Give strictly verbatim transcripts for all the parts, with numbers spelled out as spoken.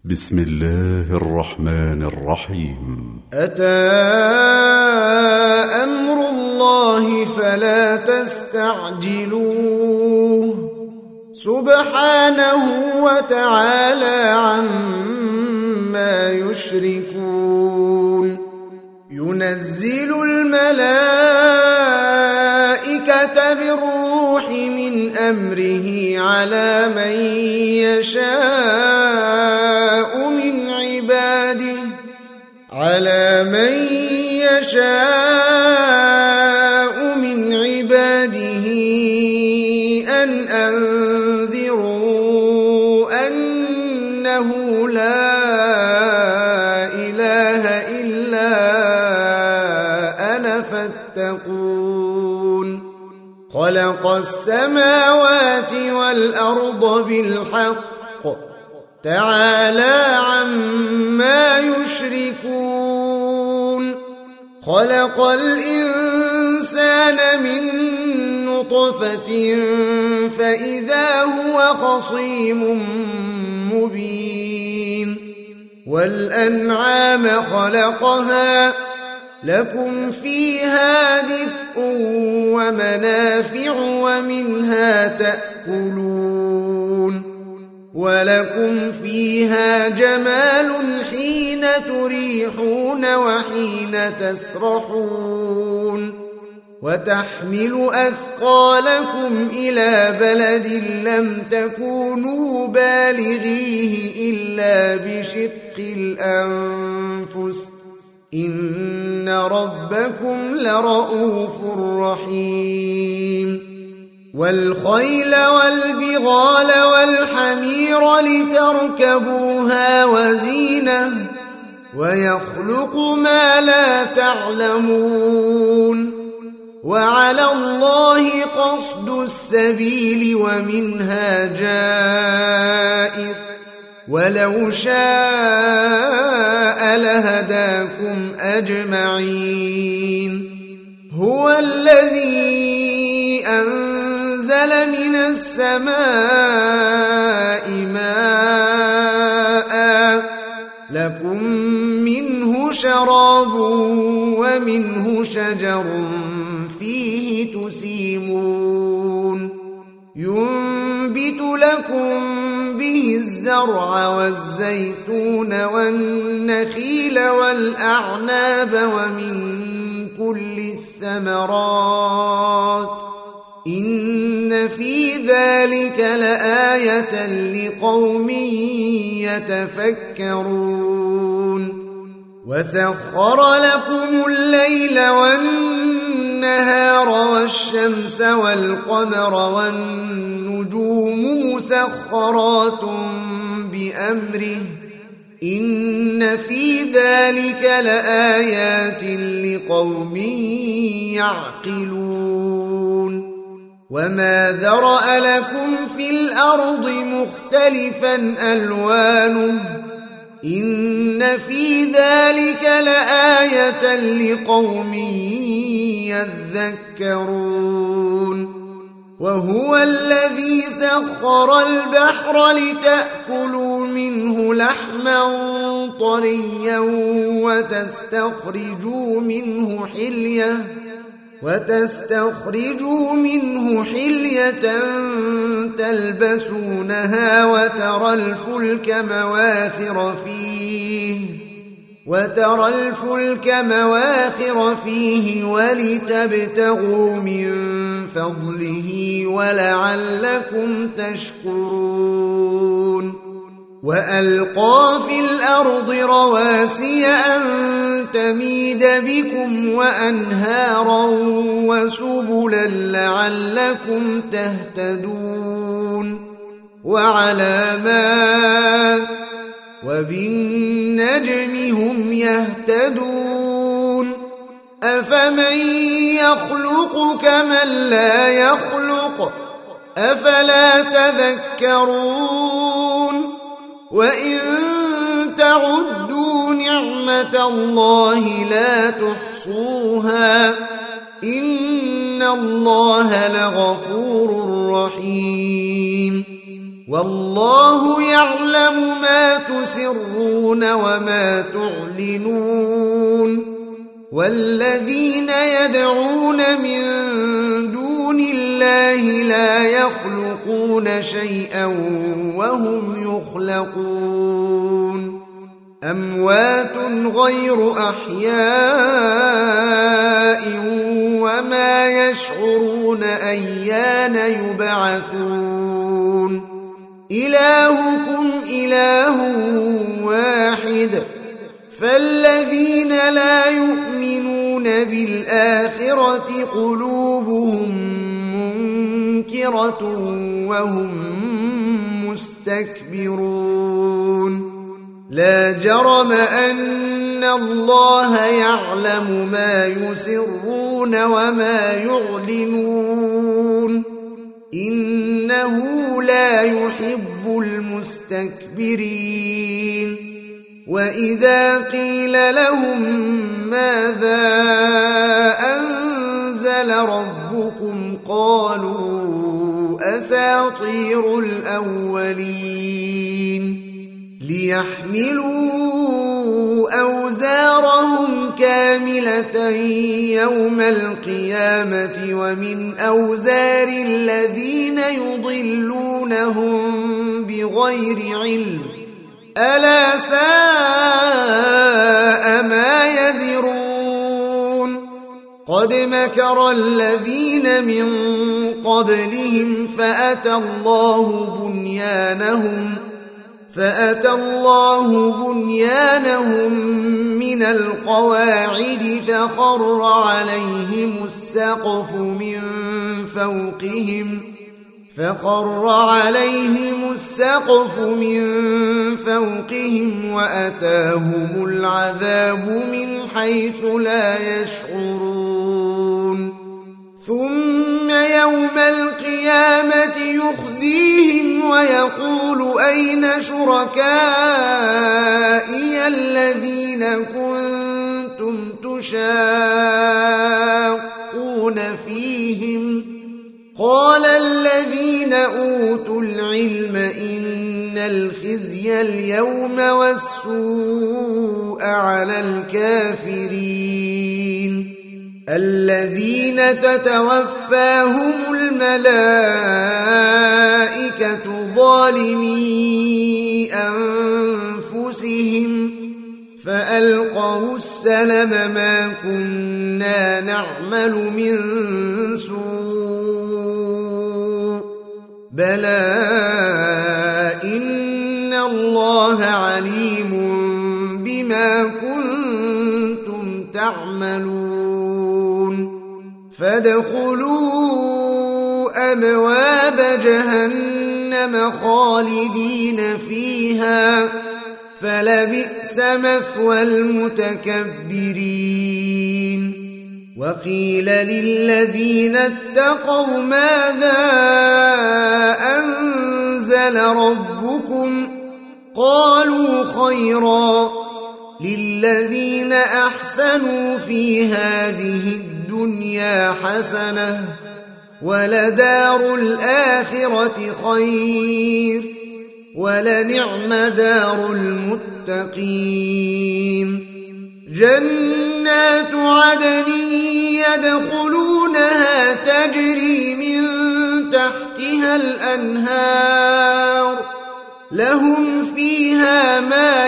بسم الله الرحمن الرحيم. أتى أمر الله فلا تستعجلوه سبحانه وتعالى عما يشركون. ينزل الملائكة بالروح من أمره على من يشاء من عباده على من يشاء من عباده أن أنذروا أنه لا إله إلا أنا فاتقون. خلق السماوات والأرض بالحق تعالى عما يشركون. خلق الإنسان من نطفة فإذا هو خصيم مبين. والأنعام خلقها لكم فيها دفء ومنافع ومنها تأكلون. ولكم فيها جمال حين تريحون وحين تسرحون. وتحمل أثقالكم إلى بلد لم تكونوا بالغيه إلا بشق الأنفس إن ربكم لرؤوف رحيم. والخيل والبغال والحمير لتركبوها وزينة ويخلق ما لا تعلمون. وعلى الله قصد السبيل ومنها جائر ولو شاء لهداكم أجمعين. هو الذي أنزل من السماء ماء لكم منه شراب ومنه شجر فيه تسيمون. ينبت لكم به الزرع والزيتون والنخيل والأعناب ومن كل الثمرات إن في ذلك لآية لقوم يتفكرون. وسخر لكم الليل والنهار والشمس والقمر والنجوم مسخرات بأمره إن في ذلك لآيات لقوم يعقلون. وما ذرأ لكم في الأرض مختلفا ألوانه إن في ذلك لآية لقوم يذكرون. وهو الذي سخر البحر لتأكلوا منه لحما طريا وتستخرجوا منه حلية وتستخرجوا منه حلية تلبسونها وترى الفلك مواخر فيه وترى الفلك مواخر فيه ولتبتغوا من فضله ولعلكم تشكرون. وألقى في الأرض رواسي أن تميد بكم وأنهارا وسبلا لعلكم تهتدون. وعلامات وبالنجم هم يهتدون. أفمن يخلق كمن لا يخلق أفلا تذكرون. وإن تعدوا نعمة الله لا تحصوها إن الله لغفور رحيم. والله يعلم ما تسرون وما تعلنون والذين يدعون من دون الله لا يخلقون شيئا وهم يخلقون أموات غير أحياء وما يشعرون أيان يبعثون إلهكم إله واحد فالذين لا يؤمنون بالآخرة قلوبهم منكرة وهم مستكبرون لا جرم أن الله يعلم ما يسرون وما يعلنون إنه لا يحب المستكبرين وإذا قيل لهم ماذا أنزل ربكم قالوا أساطير الأولين ليحملوا أوزارهم كاملة يوم القيامة ومن أوزار الذين يضلونهم بغير علم ألا ساء ما يزرون قد مكر الذين من قبلهم فأتى الله بنيانهم فأتى الله بنيانهم من القواعد فخر عليهم السقف من فوقهم فخر عليهم السقف من فوقهم وأتاهم العذاب من حيث لا يشعرون ثم يوم القيامة يخزيهم ويقول أين شركائي الذين كنتم تشاقون فيهم قال الذين أوتوا العلم إن الخزي اليوم والسوء على الكافرين الذين تتوفاهم الملائكة ظالمي أنفسهم فألقوا السلم ما كنا نعمل من سوء بلى إن الله عليم بما كنتم تعملون فادخلوا أبواب جهنم خالدين فيها فلبئس مثوى المتكبرين وقيل للذين اتقوا ماذا أنزل ربكم قالوا خيرا للذين أحسنوا في هذه الدنيا حسنة ولدار الآخرة خير ولنعم دار المتقين جنات عدن يدخلونها تجري من تحتها الأنهار لهم فيها ما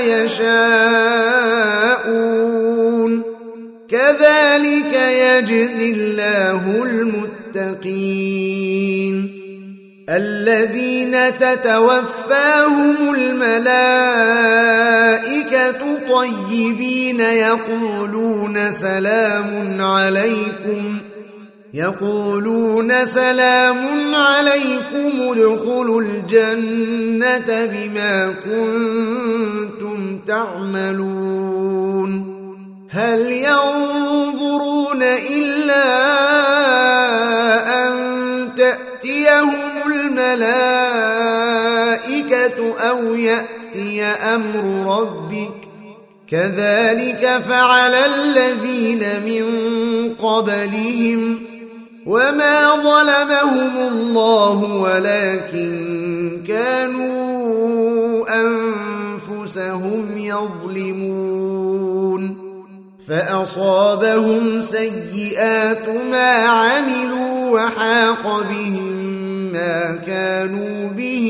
يشاءون كذلك يجزي الله المتقين الذين تتوفاهم الملائكة طيبين يقولون سلام عليكم يقولون سلام عليكم ادخلوا الجنة بما كنتم تعملون هل ينظرون إلا أن تأتيهم الملائكة أو يأتي أمر ربك كذلك فعل الذين من قبلهم وما ظلمهم الله ولكن كانوا أنفسهم يظلمون فأصابهم سيئات ما عملوا وحاق بهم ما كانوا به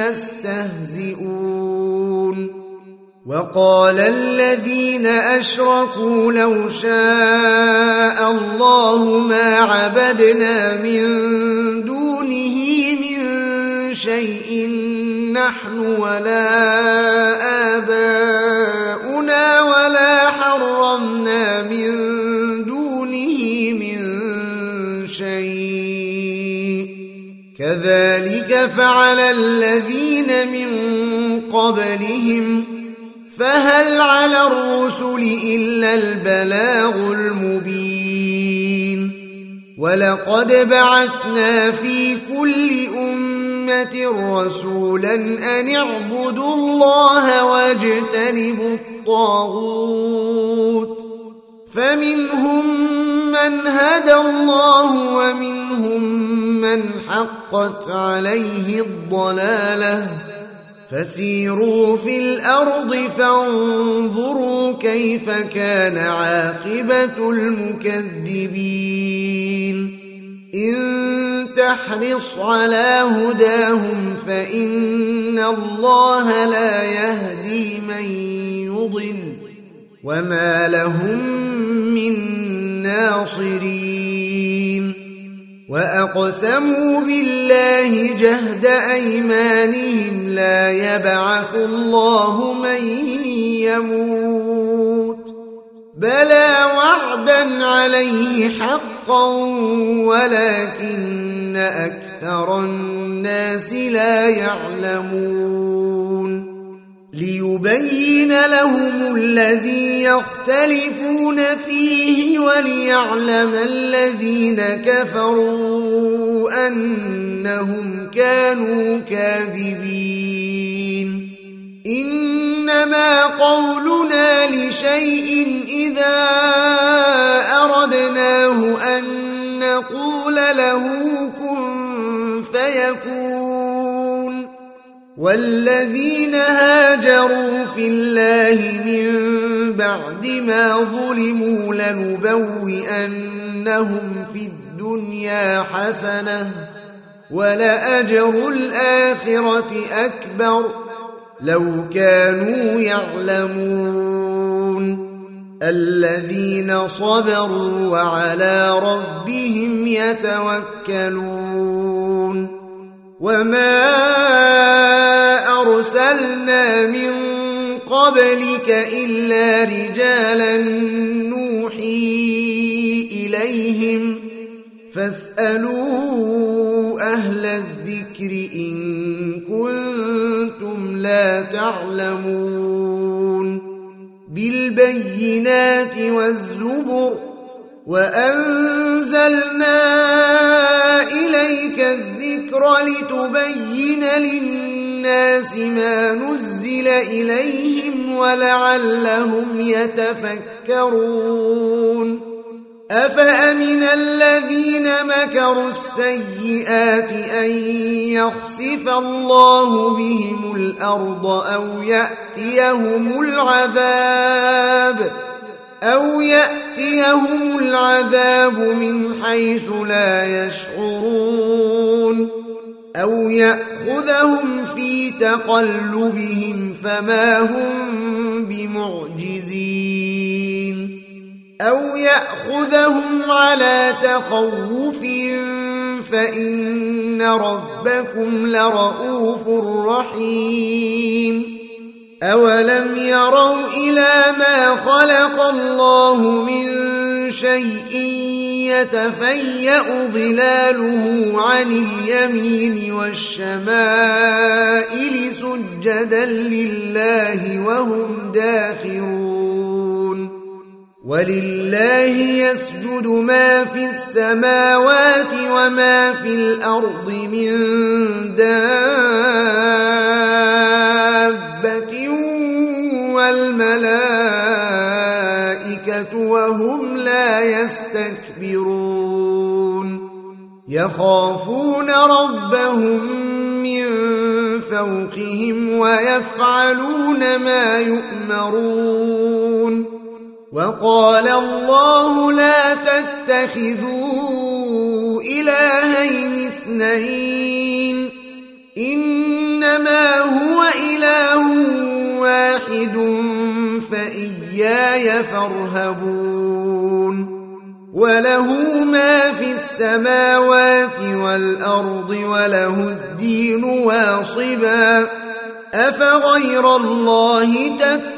يستهزئون وقال الذين أشركوا لو شاء الله ما عبدنا من دونه من شيء نحن ولا آباؤنا ولا حرمنا من دونه من شيء كذلك فعل الذين من قبلهم فهل على الرسل إلا البلاغ المبين ولقد بعثنا في كل أمة رسولا أن اعبدوا الله واجتنبوا الطاغوت فمنهم من هدى الله ومنهم من حقت عليه الضلالة فسيروا في الأرض فانظروا كيف كان عاقبة المكذبين إن تحرص على هداهم فإن الله لا يهدي من يضل وما لهم من ناصرين وأقسموا بالله جهد أيمانهم لا يبعث الله من يموت بلى وعدا عليه حقا ولكن أكثر الناس لا يعلمون ليبين لهم الذي يختلفون فيه وليعلم الذين كفروا أنهم كانوا كاذبين إنما قولنا لشيء إذا أردناه أن نقول له كن فيكون والذين هاجروا في الله من بعد ما ظلموا لنبوئنهم في الدنيا حسنة ولأجر الآخرة أكبر لو كانوا يعلمون الذين صبروا وعلى ربهم يتوكلون وما أرسلنا من قبلك إلا رجالا نوحي إليهم فاسألوا أهل الذكر إن كنتم لا تعلمون بالبينات والزبر وأنزلنا إليك الذكر لتبين للناس ما نزل إليهم ولعلهم يتفكرون أفأمن الذين مكروا السيئات أن يخسف الله بهم الأرض أو يأتيهم العذاب أو يأتيهم العذاب من حيث لا يشعرون أو يأخذهم في تقلبهم فما هم بمعجزين أو يأخذهم على تخوف فإن ربكم لرؤوف رحيم أولم يروا إلى ما خلق الله من شيء يتفيأ ظلاله عن اليمين والشمائل سجدا لله وهم داخرون ولله يسجد ما في السماوات وما في الأرض من دابة والملائكة وهم لا يستكبرون يخافون ربهم من فوقهم ويفعلون ما يؤمرون وقال الله لا تتخذوا إلهين اثنين إنما هو إله واحد فإياي فارهبون وله ما في السماوات والأرض وله الدين واصبا أفغير الله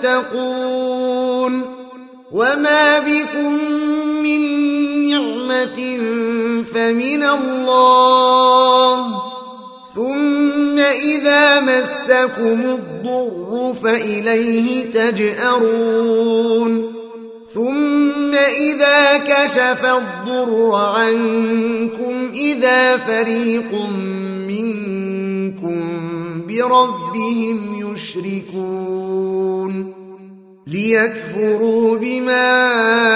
تتقون وما بكم من نعمة فمن الله ثم إذا مسكم الضر فإليه تجأرون ثم إذا كشف الضر عنكم إذا فريق منكم بربهم يشركون ليكفروا بما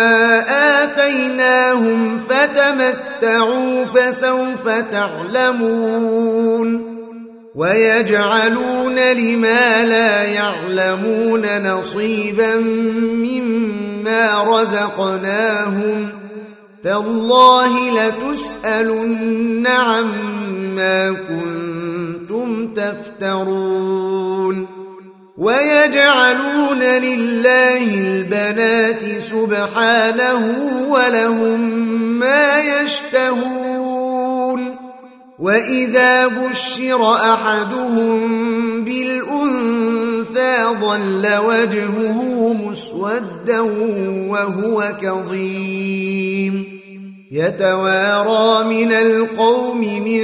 آتيناهم فتمتعوا فسوف تعلمون ويجعلون لما لا يعلمون نصيبا مما رزقناهم تالله لتسألن عما كنتم تفترون ويجعلون لله البنات سبحانه ولهم ما يشتهون وإذا بشر أحدهم بالأنثى ظل وجهه مسودا وهو كظيم يتوارى من القوم من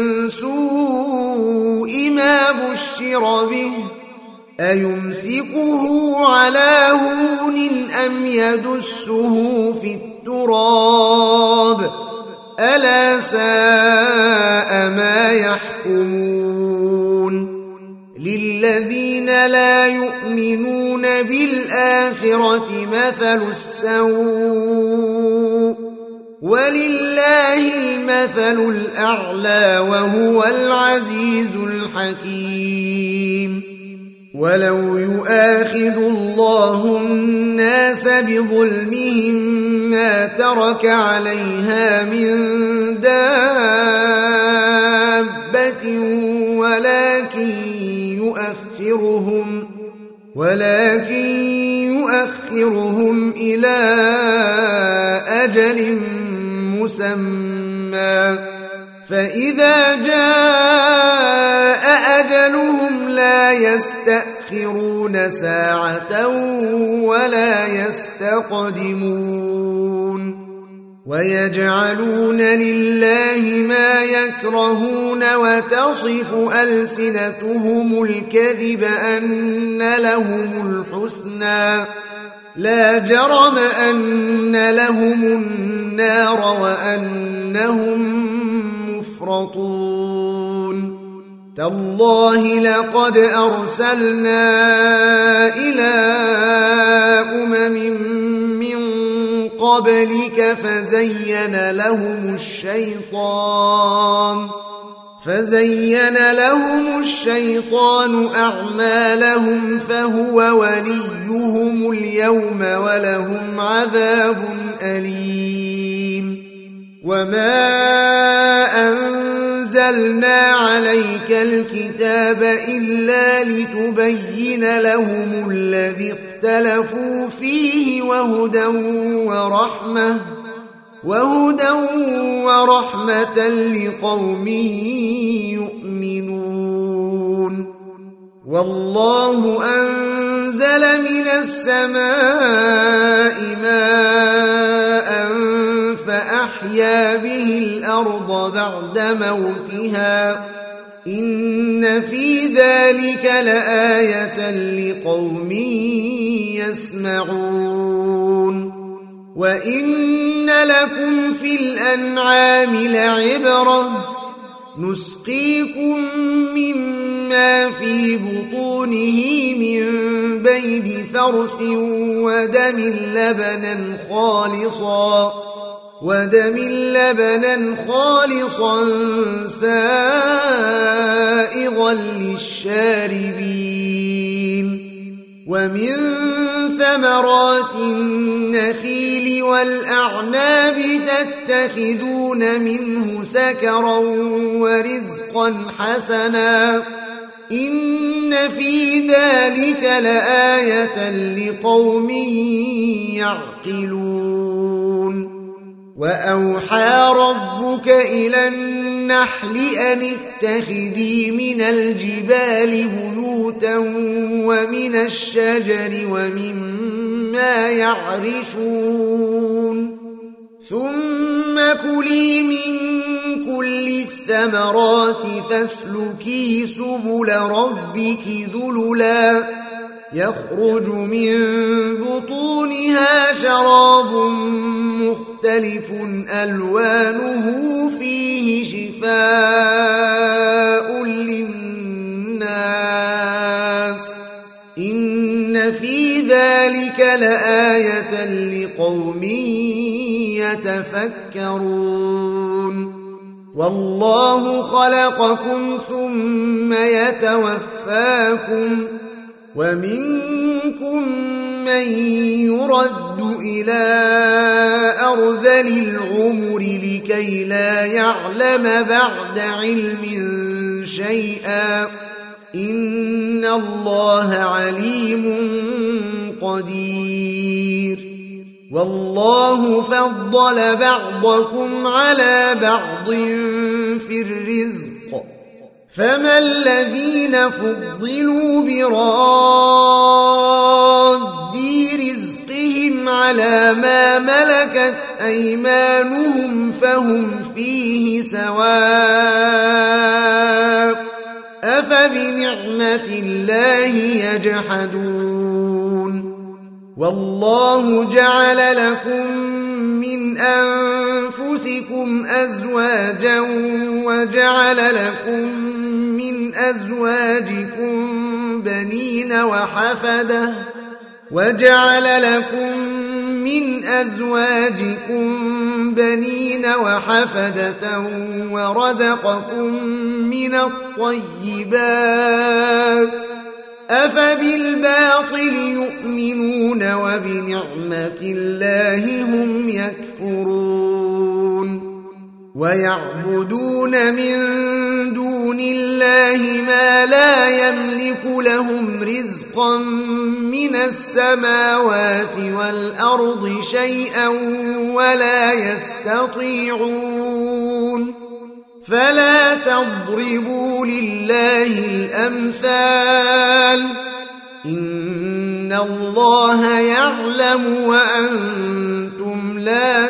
سوء ما بشر به أيمسكه على هون أم يدسه في التراب ألا ساء ما يحكمون للذين لا يؤمنون بالآخرة مثل السوء ولله المثل الأعلى وهو العزيز الحكيم ولو يؤاخذ الله الناس بظلمهم ما ترك عليها من دابة ولكن يؤخرهم ولكن يؤخرهم إلى أجل مسمى فإذا جاء أجلهم لا يستأخرون ساعة ولا يستقدمون ويجعلون لله ما يكرهون وتصف ألسنتهم الكذب أن لهم الحسنى لا جرم أن لهم النار وأنهم مفرطون تالله لقد أرسلنا إلى أمم من قبلك فزين لهم الشيطان فزين لهم الشيطان أعمالهم فهو وليهم اليوم ولهم عذاب أليم وما أنزلنا عليك الكتاب إلا لتبين لهم الذي اختلفوا فيه وهدى ورحمة وهدى ورحمة لقوم يؤمنون والله أنزل من السماء ماء فأحيا به الأرض بعد موتها إن في ذلك لآية لقوم يسمعون وإن لكم في الأنعام لعبرة نسقيكم مما في بطونه من بين فرث ودم لبنا خالصا ودم لبنا خالصا سائغا للشاربين ومن ثمرات النخيل والأعناب تتخذون منه سكرا ورزقا حسنا إن في ذلك لآية لقوم يعقلون وأوحى ربك إلى النحل أن اتخذي من الجبال بيوتا ومن الشجر ومما يعرشون ثم كلي من كل الثمرات فاسلكي سبل ربك ذللا يخرج من بطونها شراب مختلف ألوانه فيه شفاء للناس إن في ذلك لآية لقوم يتفكرون والله خلقكم ثم يتوفاكم ومنكم من يرد إلى أرذل العمر لكي لا يعلم بعد علم شيئا إن الله عليم قدير والله فضل بعضكم على بعض في الرزق فما الذين فضلوا براد رزقهم على ما ملكت أيمانهم فهم فيه سواء أفبنعمة الله يجحدون والله جعل لكم من أنفسكم أزواجا وجعل لكم من أزواجكم بنين وحفدة وجعل لكم من أزواجكم بنين وحفدة ورزقكم من الطيبات أفبالباطل يؤمنون وبنعمة الله هم يكفرون ويعبدون من دون الله ما لا يملك لهم رزقا من السماوات والأرض شيئا ولا يستطيعون فلا تضربوا لله الأمثال إن الله يعلم وأنتم لا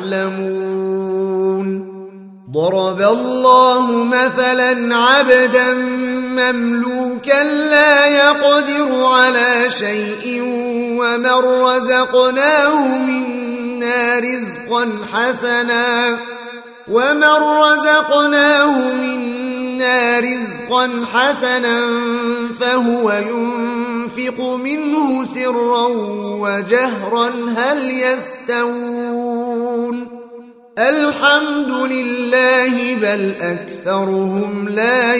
تعلمون ضرب الله مثلا عبدا مملوكا لا يقدر على شيء ومن رزقناه منا رزقا حسنا ومن رزقناه منا رزقا حسنا فهو ينفق منه سرا وجهرا هل يستوون الحمد لله بل أكثرهم لا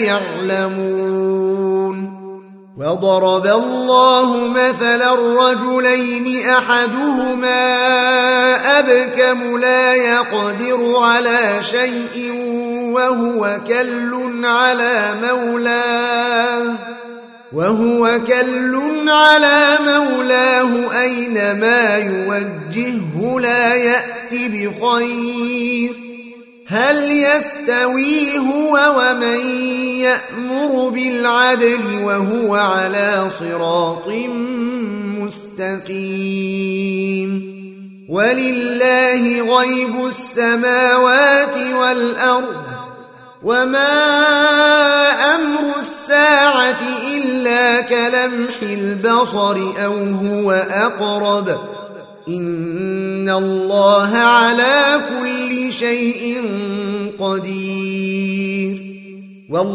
يعلمون وضرب الله مثلا رجلين أحدهما أبكم لا يقدر على شيء وهو كل على مولاه وهو كل على مولاه أينما يوجهه لا يأتي بخير هل يستوي هو ومن يأمر بالعدل وهو على صراط مستقيم ولله غيب السماوات والأرض وما أمر الساعة إلا كلمح البصر أو هو أقرب إن الله على كل شيء قدير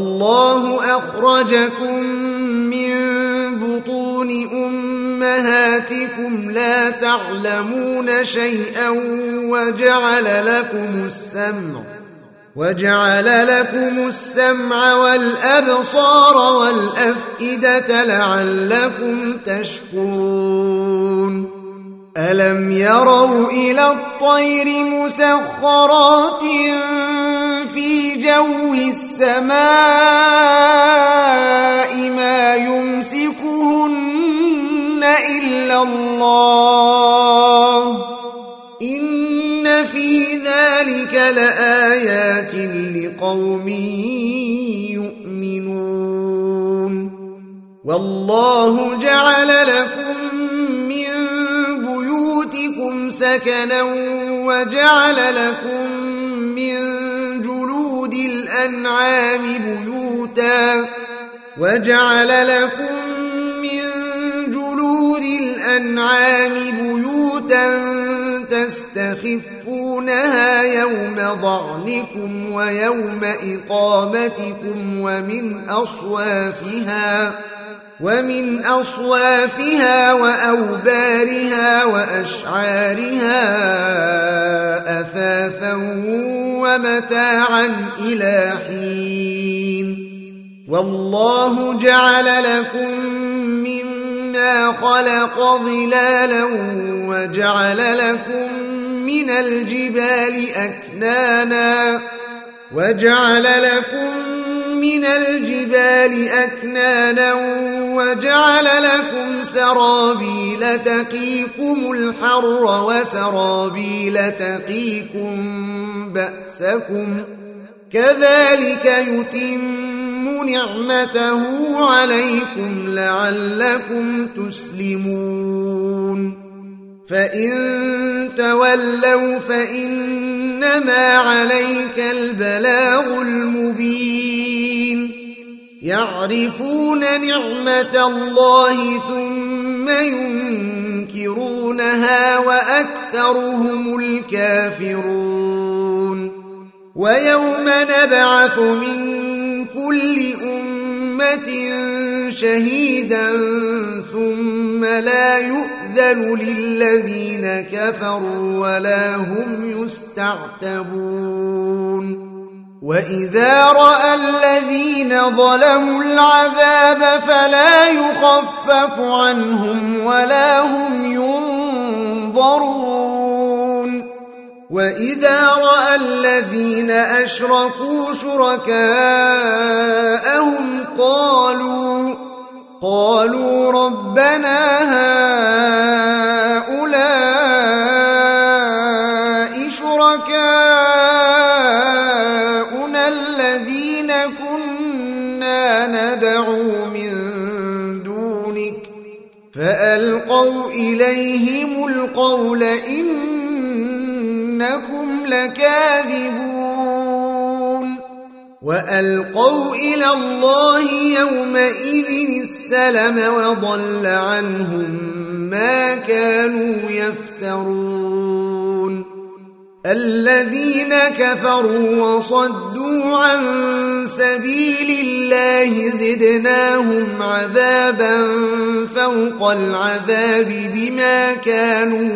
والله أخرجكم من بطون أمهاتكم آياتكم لا تعلمون شيئا وجعل لكم السمع وجعل لكم السمع والأبصار والأفئدة لعلكم تشكرون ألم يروا إلى الطير مسخرات في جو السماء ما يمسكهن إلا الله إن في ذلك لآيات لقوم يؤمنون والله جعل لكم من بيوتكم سكنا وجعل لكم من جلود الأنعام بيوتا وجعل لكم من جلود الأنعام بيوتا تستخفونها يوم ضعنكم ويوم إقامتكم ومن أصوافها ومن أصوافها وأوبارها وأشعارها أثاثا ومتاعا إلى حين والله جعل لكم مما خلق ظلالا وجعل لكم من الجبال أكنانا وجعل لكم من الجبال أكنانا وجعل لكم سرابيل تقيكم الحر وسرابيل تقيكم بأسكم كذلك يتم نعمته عليكم لعلكم تسلمون فإن تولوا فإنما عليك البلاغ المبين يعرفون نعمة الله ثم ينكرونها وأكثرهم الكافرون ويوم نبعث من كل أمة شهيدا ثم لا يؤذن للذين كفروا ولا هم يستعتبون وإذا رأى الذين ظلموا العذاب فلا يخفف عنهم ولا هم ينظرون وإذا رأى الذين أشركوا شركاءهم قالوا قالوا ربنا هؤلاء شركاؤنا الذين كنا ندعو من دونك فألقوا إليهم القول إنكم لكاذبون وألقوا إلى الله يومئذ السلم وضل عنهم ما كانوا يفترون الذين كفروا وصدوا عن سبيل الله زدناهم عذابا فوق العذاب بما كانوا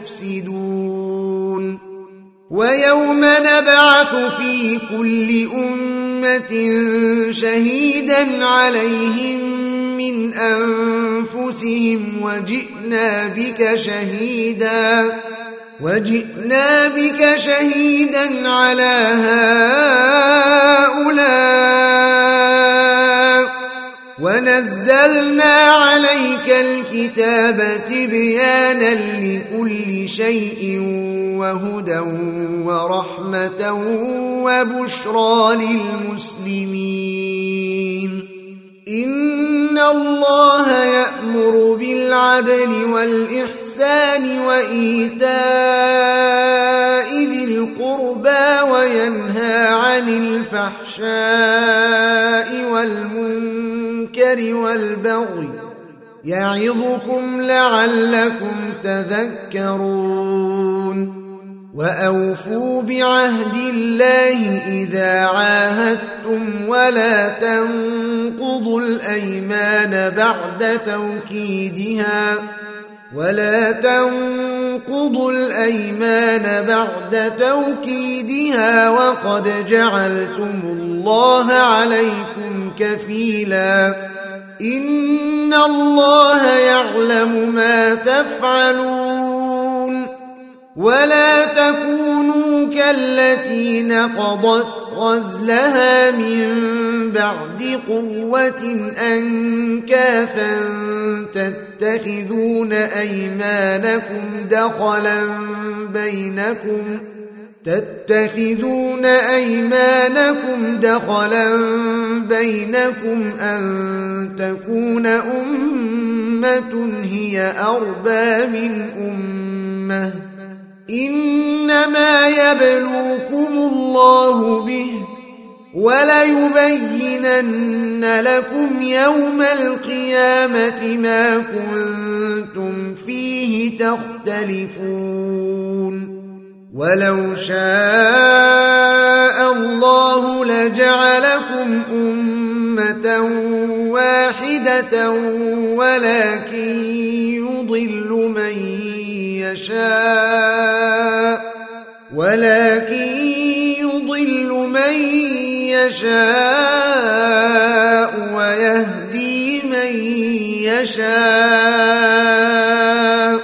يفسدون ويوم نبعث في كل أمة شهيدا عليهم من أنفسهم وجئنا بك شهيدا وجئنا بك شهيدا على هؤلاء ونزلنا عليك الكتاب تبيانا لكل شيء وهدى ورحمة وبشرى للمسلمين إن الله يأمر بالعدل والإحسان وإيتاء ذي القربى وينهى عن الفحشاء والمنكر والبغي يعظكم لعلكم تذكرون وأوفوا بعهد الله إذا عاهدتم ولا تنقضوا الأيمان بعد توكيدها ولا تنقضوا الأيمان بعد توكيدها وقد جعلتم الله عليكم كفيلا إن الله يعلم ما تفعلون ولا تكونوا كالتي نقضت غزلها من بعد قوة أنكاثا تتخذون أيمانكم دخلا بينكم تتخذون أيمانكم دخلا بينكم أن تكون أمة هي أربى من أمة إنما يبلوكم الله به وليبينن لكم يوم القيامة ما كنتم فيه تختلفون ولو شاء الله لجعلكم أمة واحدة ولكن يضل من يشاء ولكن يضل من يشاء ويهدي من يشاء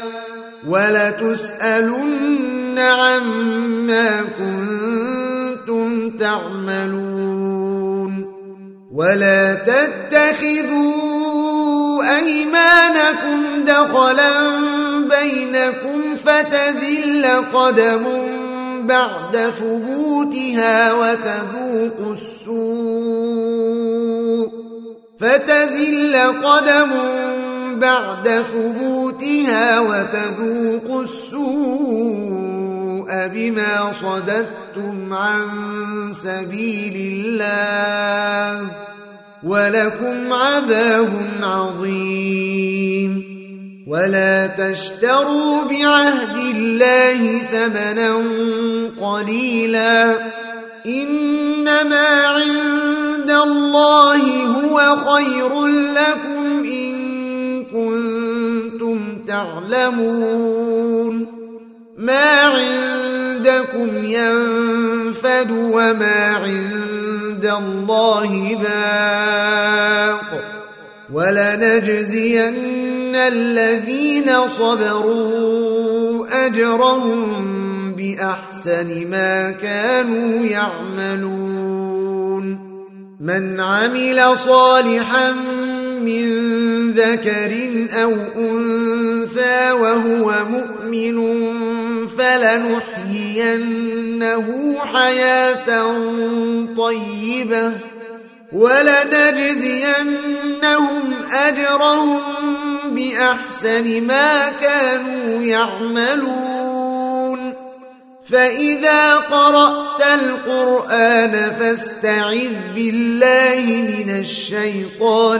ولتسألن عما كنتم تعملون ولا تتخذوا أيمانكم دخلا بينكم فتزل قدم بعد ثبوتها وتذوقوا السوء فتزل قدم بعد ثبوتها وتذوقوا السوء بما صددتم عن سبيل الله ولكم عذاب عظيم ولا تشتروا بعهد الله ثمنا قليلا إنما عند الله هو خير لكم إن كنتم تعلمون ما عندكم ينفد وما عند الله باق ولنجزين الذين صبروا أجرهم بأحسن ما كانوا يعملون من عمل صالحا من ذكر أو أنثى وهو مؤمن فلنحيينه حياة طيبة ولنجزينهم أجرهم بأحسن ما كانوا يعملون فإذا قرأت القرآن فاستعذ بالله من الشيطان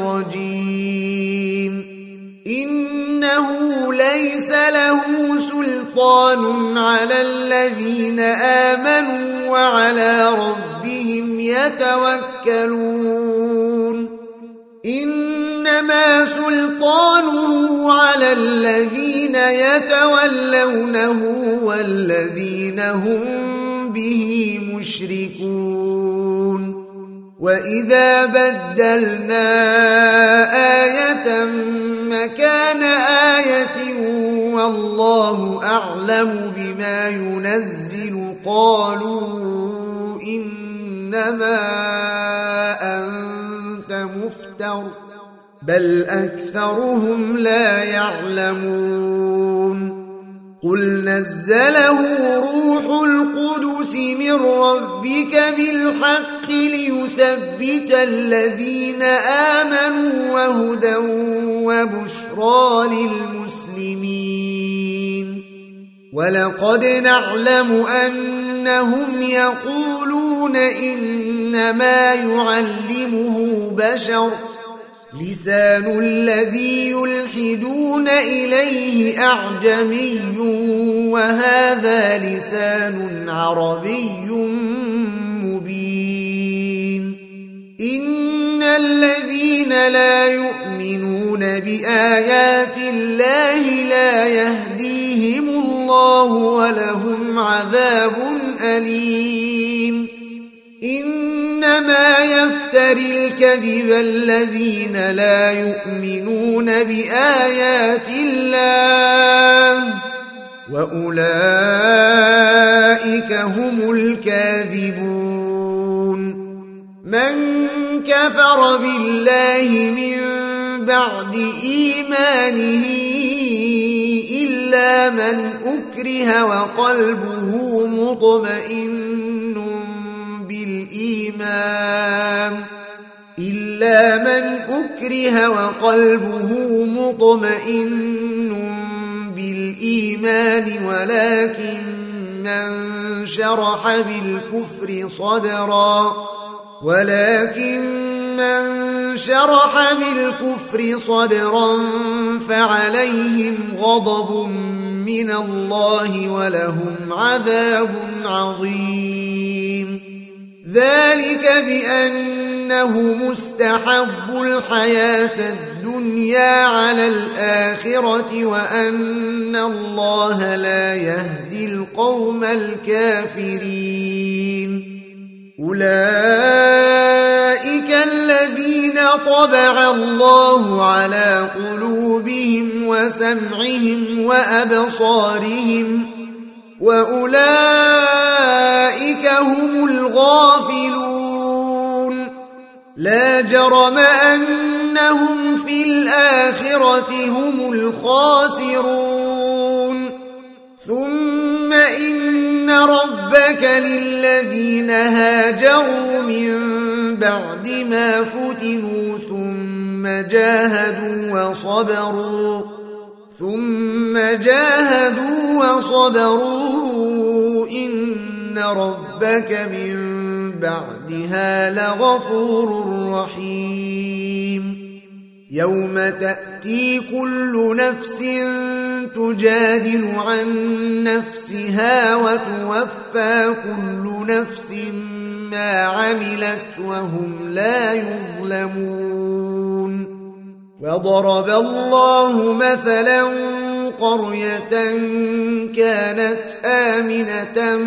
الرجيم إنه ليس له سلطان على الذين آمنوا وعلى ربهم يتوكلون إنما سلطانه على الذين يتولونه والذين هم به مشركون وإذا بدلنا آية مكان آية والله أعلم بما ينزل قالوا إنما أنت مفتر بل أكثرهم لا يعلمون قل نزله روح القدس من ربك بالحق ليثبت الذين آمنوا وهدى وبشرى للمسلمين ولقد نعلم أنهم يقولون إنما يعلمه بشر لسان الذي يلحدون إليه أعجمي وهذا لسان عربي مبين إن الذين لا يؤمنون بآيات الله لا يهديهم الله ولهم عذاب أليم إنما يفتري الكذب الذين لا يؤمنون بآيات الله وأولئك هم الكاذبون من كفر بالله من بعد إيمانه إلا من أكره وقلبه مطمئن بالإيمان إلا من أكره وقلبه مطمئن بالإيمان ولكن من شرح بالكفر صدرا ولكن من شرح بالكفر صدرا فعليهم غضب من الله ولهم عذاب عظيم ذلك بأنه مستحب الحياة الدنيا على الآخرة وأن الله لا يهدي القوم الكافرين أولئك الذين طبع الله على قلوبهم وسمعهم وأبصارهم وأولئك هم الغافلون لا جرم أنهم في الآخرة هم الخاسرون ثم إن ربك للذين هاجروا من بعد ما فتنوا ثم جاهدوا وصبروا ثم جاهدوا وصبروا إن ربك من بعدها لغفور رحيم يوم تأتي كل نفس تجادل عن نفسها وتوفى كل نفس ما عملت وهم لا يظلمون وضرب الله مثلا قرية كانت آمنة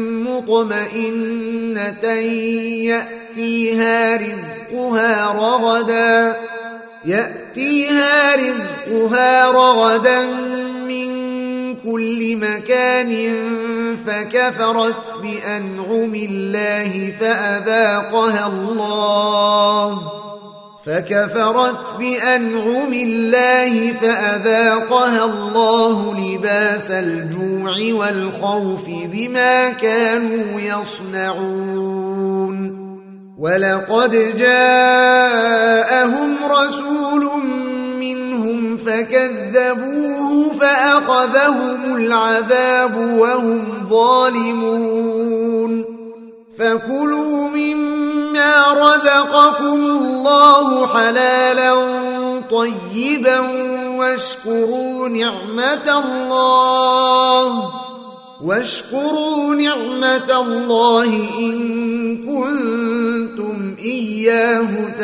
مطمئنة يأتيها رزقها رغدا يأتيها رزقها رغدا من كل مكان فكفرت بأنعم الله فأذاقها الله فكفرت بأنعم الله فأذاقها الله لباس الجوع والخوف بما كانوا يصنعون ولقد جاءهم رسول منهم فكذبوه فأخذهم العذاب وهم ظالمون فكلوا مما رزقكم الله حلالا طيبا واشكروا نعمة الله واشكروا نعمة الله إن كنتم إياه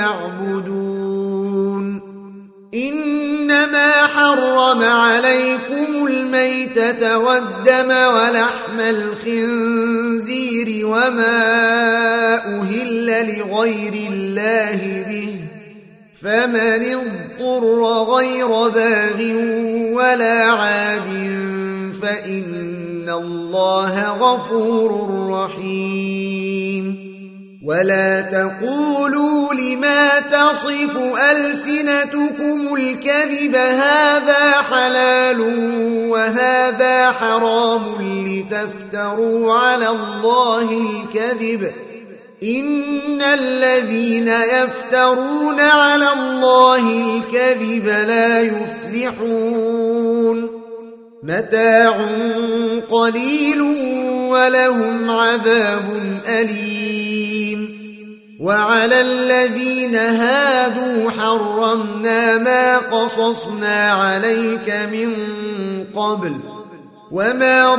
تعبدون إنما حرم عليكم الميتة والدم ولحم الخنزير وما أهل لغير الله به فمن اضطر غير باغ ولا عاد فإن الله غفور رحيم ولا تقولوا لما تصف ألسنتكم الكذب هذا حلال وهذا حرام لتفتروا على الله الكذب إن الذين يفترون على الله الكذب لا يفلحون متاع قليل ولهم عذاب أليم وعلى الذين هادوا حرمنا ما قصصنا عليك من قبل وما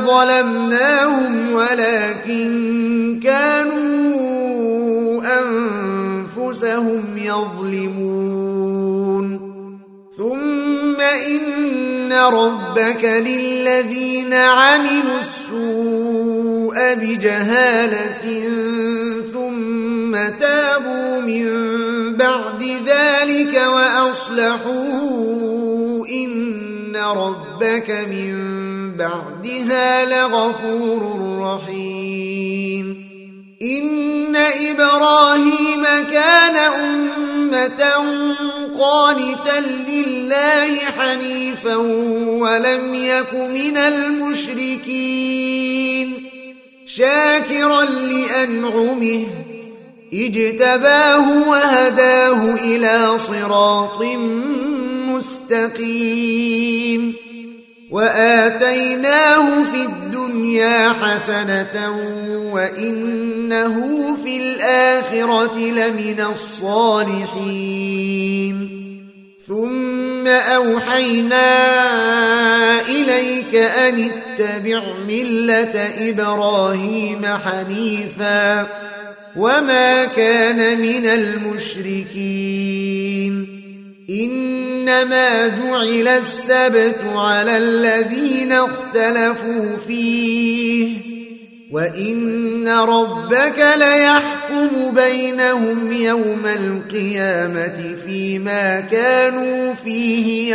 ظلمناهم ولكن كانوا أنفسهم يظلمون ثم إن ربك للذين عملوا السوء بجهالة ثم تابوا من بعد ذلك وأصلحوا إن ربك من بعدها لغفور رحيم إن إبراهيم كان أمة قانتا لله حنيفا ولم يك من المشركين شاكرا لأنعمه اجتباه وهداه إلى صراط مستقيم وآتيناه في الدنيا حسنة وإنه في الآخرة لمن الصالحين ثم أوحينا إليك أن اتبع ملة إبراهيم حنيفا وما كان من المشركين إنما جعل السبت على الذين اختلفوا فيه وإن ربك ليحكم بينهم يوم القيامة فيما كانوا فيه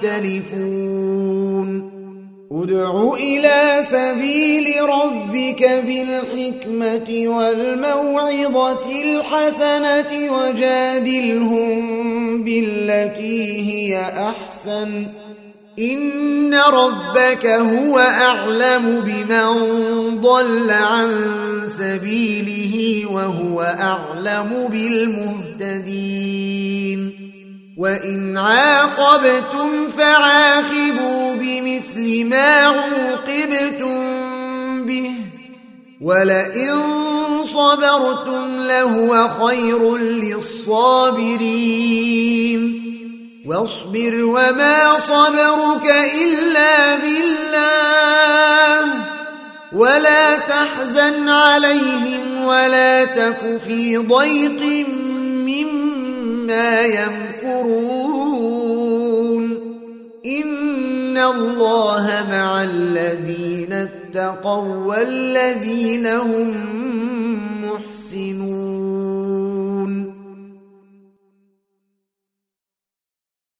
يختلفون ادع إلى سبيل ربك بالحكمة والموعظة الحسنة وجادلهم بالتي هي أحسن إن ربك هو أعلم بمن ضل عن سبيله وهو أعلم بالمهتدين وإن عاقبتم فعاقبوا بمثل ما عوقبتم به ولئن صبرتم لهو خير للصابرين واصبر وما صبرك إلا بالله ولا تحزن عليهم ولا تك في ضيق مما يمكرون إن الله مع الذين اتقوا والذين هم محسنون